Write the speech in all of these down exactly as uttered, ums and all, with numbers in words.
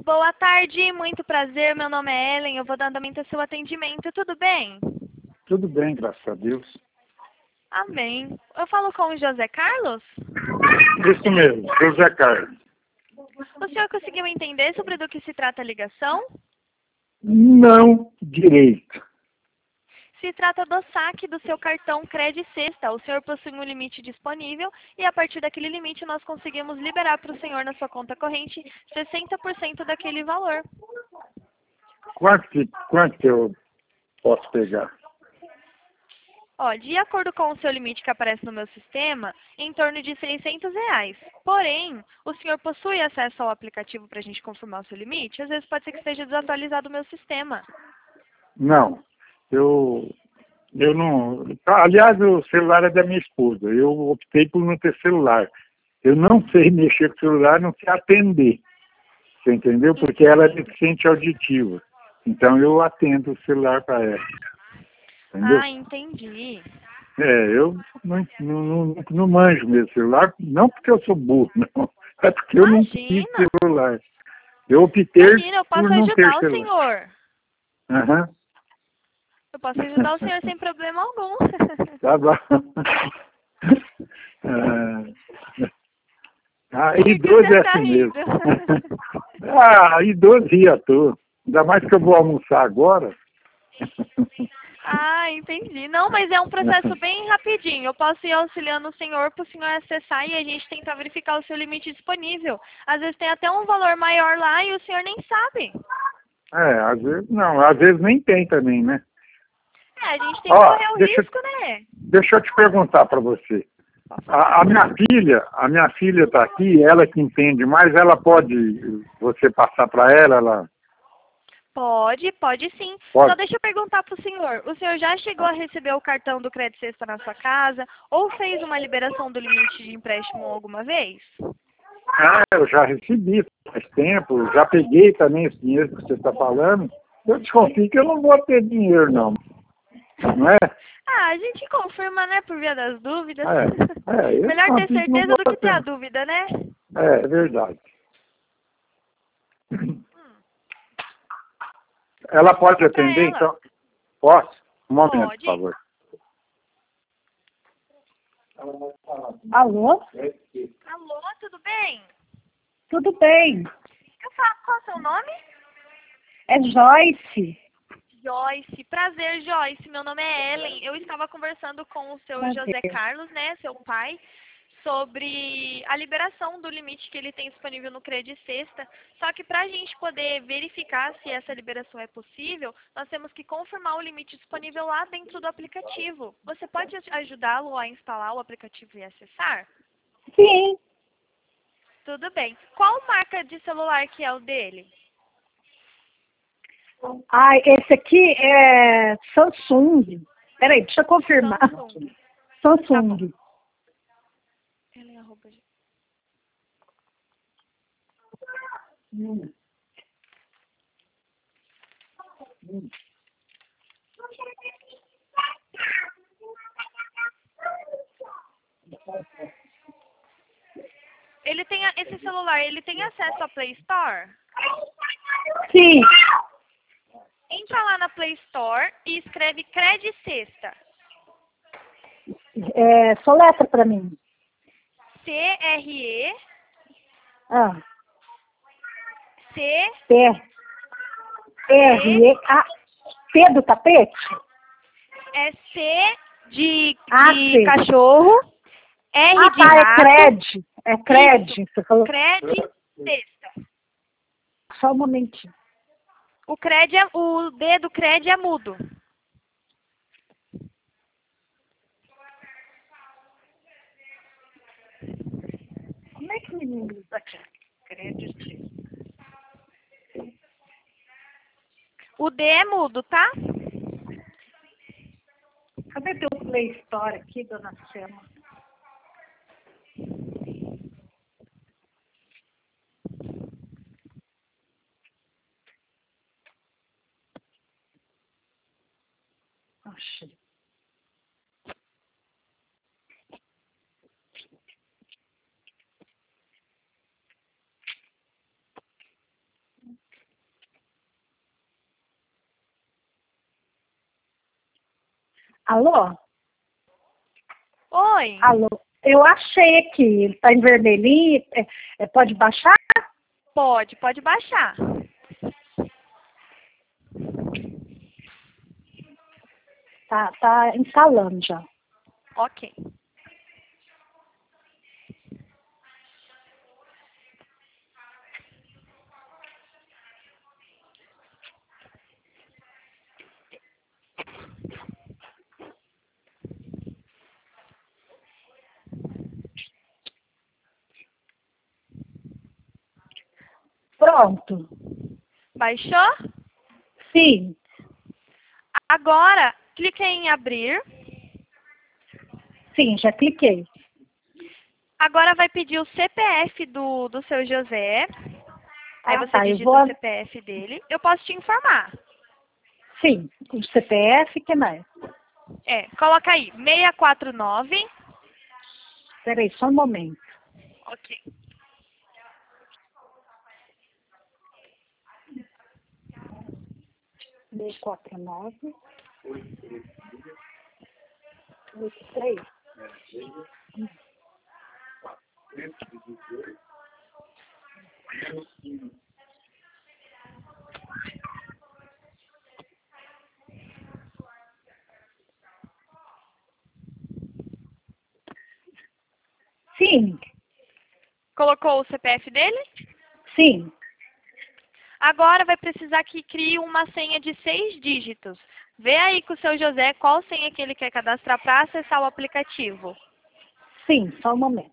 Boa tarde, muito prazer. Meu nome é Ellen. Eu vou dar andamento ao seu atendimento. Tudo bem? Tudo bem, graças a Deus. Amém. Eu falo com o José Carlos? Isso mesmo, José Carlos. O senhor conseguiu entender sobre do que se trata a ligação? Não direito. Se trata do saque do seu cartão Cred Sexta. O senhor possui um limite disponível e a partir daquele limite nós conseguimos liberar para o senhor na sua conta corrente sessenta por cento daquele valor. Quanto que, quanto que eu posso pegar? Ó, de acordo com o seu limite que aparece no meu sistema, em torno de seiscentos reais. Porém, o senhor possui acesso ao aplicativo para a gente confirmar o seu limite? Às vezes pode ser que esteja desatualizado o meu sistema. Não, eu, eu não... Aliás, o celular é da minha esposa. Eu optei por não ter celular. Eu não sei mexer com o celular, não sei atender. Você entendeu? Porque ela é deficiente auditiva. Então eu atendo o celular para ela. Entendeu? Ah, entendi. É, eu não, não, não, não manjo meu celular, não porque eu sou burro, não. É porque eu não tive Imagina. celular. Eu optei Imagina, eu por posso não ter ajudar o celular. senhor. Aham. Eu posso ajudar o senhor sem problema algum. Tá bom. Ah, ah, Por que que idoso você é tá assim mesmo. rindo? Ah, idoso ri à toa. Ainda mais que eu vou almoçar agora. Ah, entendi. Não, mas é um processo bem rapidinho. Eu posso ir auxiliando o senhor para o senhor acessar e a gente tentar verificar o seu limite disponível. Às vezes tem até um valor maior lá e o senhor nem sabe. É, às vezes não, às vezes nem tem também, né? É, a gente tem que Ó, correr o deixa, risco, né? deixa eu te perguntar para você. A, a minha filha, a minha filha está aqui, ela que entende mais, ela pode, você passar para ela, ela Pode, pode sim. Só pode? deixa eu perguntar para o senhor. O senhor já chegou a receber o cartão do Cred Sexta na sua casa? Ou fez uma liberação do limite de empréstimo alguma vez? Ah, eu já recebi faz tempo, já peguei também esse dinheiro que você está falando. Eu desconfio que eu não vou ter dinheiro, não. Não é? Ah, a gente confirma, né, por via das dúvidas. É, é eu Melhor ter desconfio que não certeza vou do que ter a ter. dúvida, né? É, é verdade. Ela pode Liga pra atender, ela. então? Posso? Um momento, por Pode. favor. Alô? Alô, tudo bem? Tudo bem? Eu falo, qual é o seu nome? É Joyce. Joyce. Prazer, Joyce. Meu nome é Ellen. Eu estava conversando com o seu Prazer. José Carlos, né, seu pai, sobre a liberação do limite que ele tem disponível no Cred Sexta. Só que para a gente poder verificar se essa liberação é possível, nós temos que confirmar o limite disponível lá dentro do aplicativo. Você pode ajudá-lo a instalar o aplicativo e acessar? Sim. Tudo bem. Qual marca de celular que é o dele? Ah, esse aqui é Samsung. Peraí, deixa eu confirmar. Samsung. Samsung. Ellen, arroba, Hum. Ele tem a- esse celular, ele tem acesso à Play Store? Sim. Entra lá na Play Store e escreve Cred Sexta. É, soletra para mim. C R E Ah, C P. R. E. A. P do tapete? é C de, Ah, de C. cachorro, R Ah, de tá, é rato, Cred. É Cred. Você falou. Cred Sexta. Só um momentinho. O Cred é, o D do Cred é mudo. Como é que menino usa aqui? Cred. O D é mudo, tá? Cadê teu Play Store aqui, dona Selma? Achei. Alô? Oi. Alô? Eu achei aqui, ele está em vermelhinho, é, é, pode baixar? Pode, pode baixar. Tá, tá instalando já. Ok. Pronto. Baixou? Sim, Agora, clique em abrir. sim, já cliquei. Agora vai pedir o C P F do, do seu José. Aí Ah, você tá, eu digita vou... o C P F dele. Eu posso te informar. Sim, o C P F, que mais? É, coloca aí, seis quatro nove. Peraí, só um momento. Ok. seis quatro nove, oito três. Sim, Colocou o C P F dele? sim. Agora vai precisar que crie uma senha de seis dígitos. Vê aí com o seu José qual senha que ele quer cadastrar para acessar o aplicativo. Sim, só um momento.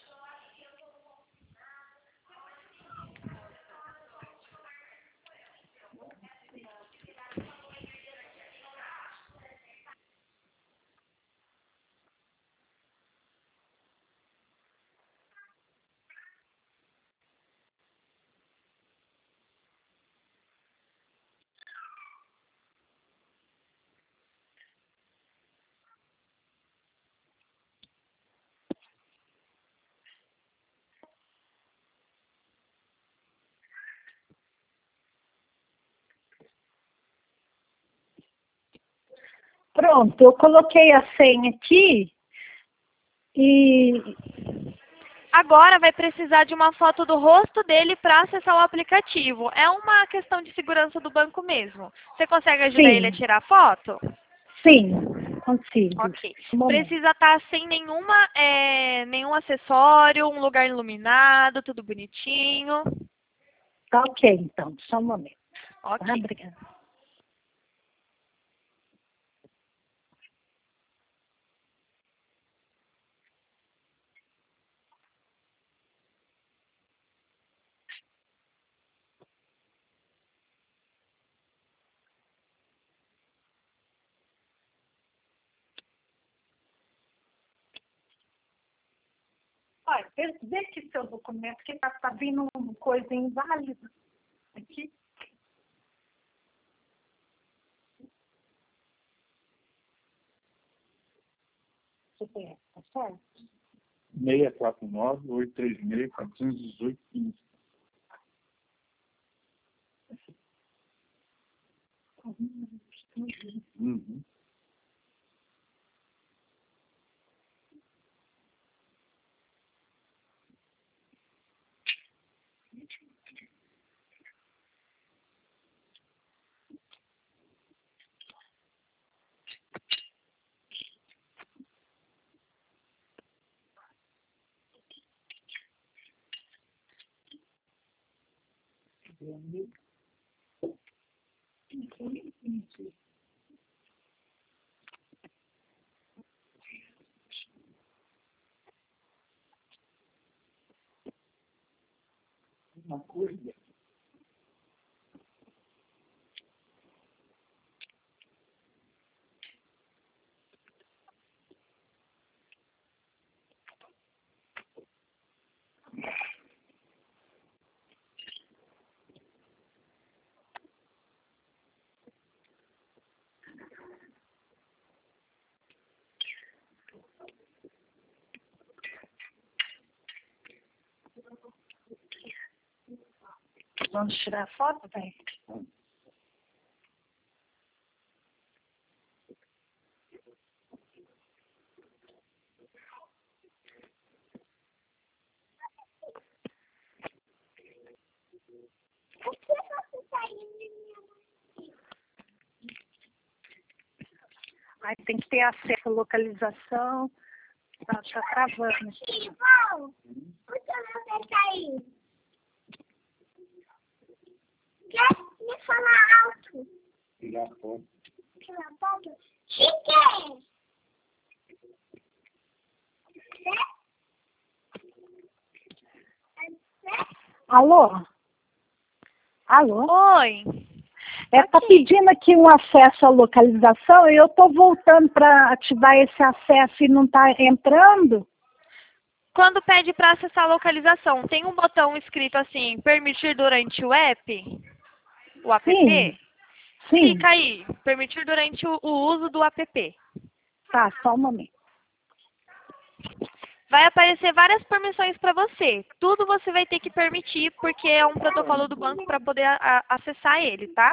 Pronto, eu coloquei a senha aqui e... Agora vai precisar de uma foto do rosto dele para acessar o aplicativo. É uma questão de segurança do banco mesmo. Você consegue ajudar ele a Sim, tirar a foto? sim, consigo. Ok. Um momento. Precisa estar sem nenhuma, é, nenhum acessório, um lugar iluminado, tudo bonitinho. Tá ok, então, só um momento. Ah, Ok. obrigada. Olha, vê, vê aqui seu documento, que tá, tá vindo uma coisa inválida aqui. C P F, tá certo? seis quatro nove, oito três seis, quatro um oito, quinze. Uhum. Uma coisa. Vamos tirar a foto, velho? Aí tem que ter acesso à localização. Tá, tá travando. Bom, por que você tá aí? Quer me falar alto? Tirar foto. Tirar foto? Chique! Alô? Alô? Oi. É, tá pedindo aqui um acesso à localização e eu tô voltando para ativar esse acesso e não tá entrando? Quando pede para acessar a localização, tem um botão escrito assim, permitir durante o app? O app? Sim. Sim. Clica aí, permitir durante o, o uso do app. Tá, só um momento. Vai aparecer várias permissões para você. Tudo você vai ter que permitir, porque é um protocolo do banco para poder a, a, acessar ele, tá?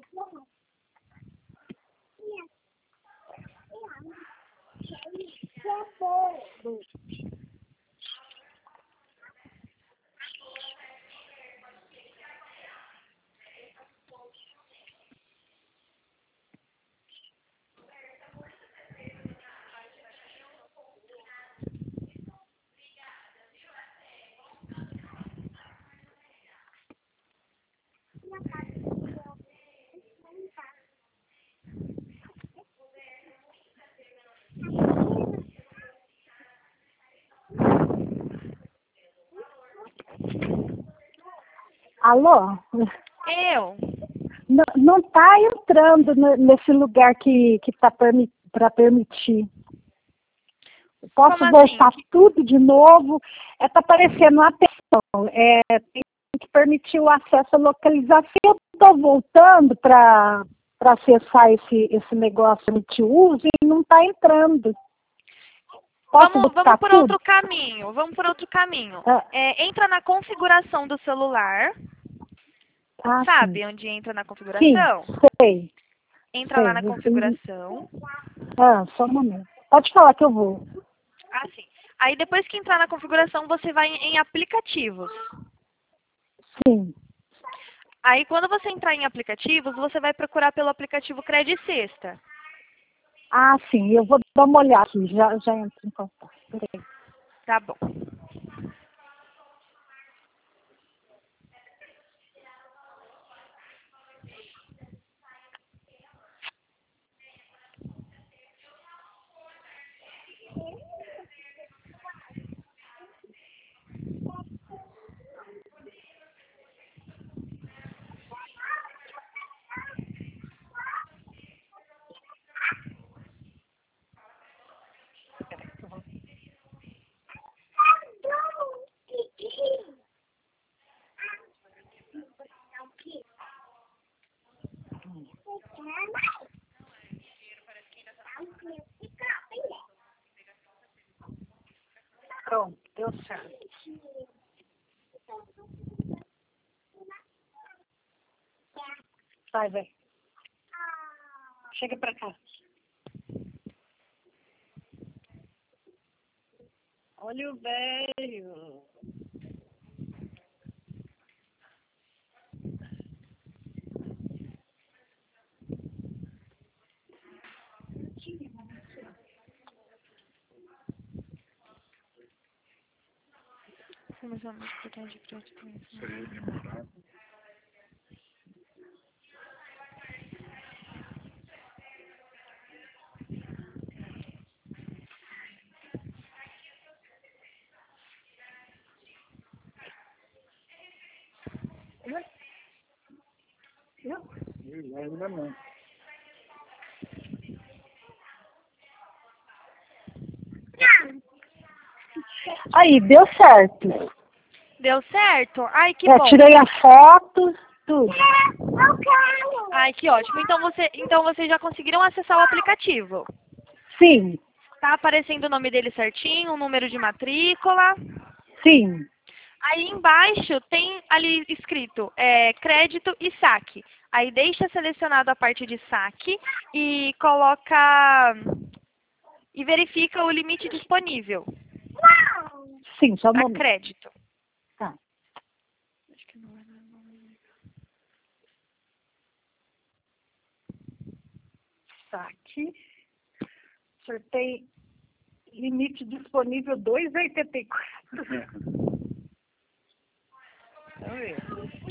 Alô? Eu. Não, não tá entrando no- nesse lugar que, que tá permi para permitir. Posso Como voltar assim? tudo de novo? É, tá aparecendo atenção. É, tem que permitir o acesso à localização. Eu tô voltando para para acessar esse, esse negócio permitir uso e não tá entrando. Posso Vamos, buscar vamos por tudo? outro caminho. Vamos por outro caminho. Ah, É, entra na configuração do celular. ah, Sabe sim. onde entra na Sim, configuração? sei, Entra lá sei. na Eu tenho- configuração. Ah, só um momento. Pode falar que eu vou. Ah, sim. Aí depois que entrar na configuração, você vai em aplicativos. Sim. Aí quando você entrar em aplicativos, você vai procurar pelo aplicativo Credit Sexta. Ah, sim. Eu vou dar uma olhada aqui. Já, já entro em contato. Peraí. Tá bom. Pronto, deu certo. Vai, vai. Chega pra cá. Olha o velho. Informação mais importante de crédito. Isso aí é demorado. Eu ainda não. Aí, deu certo. Deu certo? Ai, que É, bom. tirei a foto, tudo. Ai, que ótimo. Então, você, então vocês já conseguiram acessar o aplicativo. Sim, Tá aparecendo o nome dele certinho, o número de matrícula. sim. Aí embaixo tem ali escrito é, crédito e saque. Aí deixa selecionado a parte de saque e coloca e verifica o limite disponível Sim, só um a momento. crédito. Tá. Acho que não é, não Saque. O senhor tem limite disponível dois reais e oitenta e quatro centavos. Vamos ver.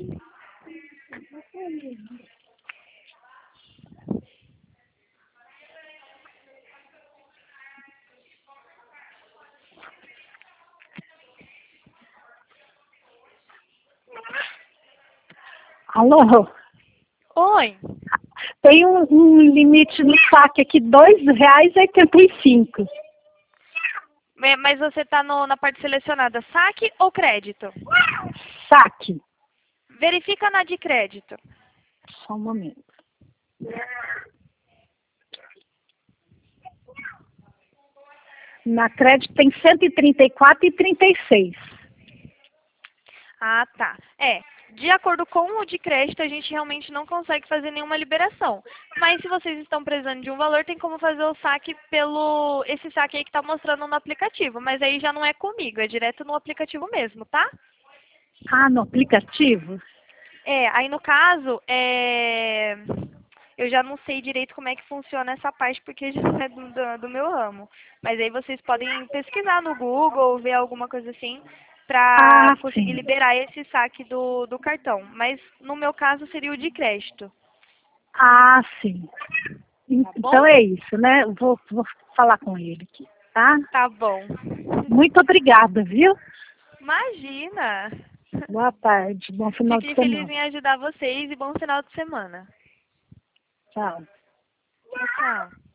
Alô? Oi. Tem um, um limite no saque aqui, dois reais e oitenta e cinco centavos. É, mas você está na parte selecionada, saque ou crédito? Saque. Verifica na de crédito. Só um momento. Na crédito tem cento e trinta e quatro reais e trinta e seis centavos. Ah, tá. É, de acordo com o de crédito, a gente realmente não consegue fazer nenhuma liberação. Mas se vocês estão precisando de um valor, tem como fazer o saque pelo... esse saque aí que está mostrando no aplicativo. Mas aí já não é comigo, é direto no aplicativo mesmo, tá? Ah, no aplicativo? É, aí no caso, é... eu já não sei direito como é que funciona essa parte, porque já não é do, do, do meu ramo. Mas aí vocês podem pesquisar no Google, ver alguma coisa assim, para Ah, conseguir sim. liberar esse saque do, do cartão. Mas no meu caso seria o de crédito. Ah, sim. Tá Então bom? é isso, né? Eu Vou, vou falar com ele aqui, tá? Tá bom. Muito obrigada, viu? Imagina! Boa tarde, bom final de Fiquei feliz semana. em ajudar vocês e bom final de semana. Tchau. Tchau, tchau.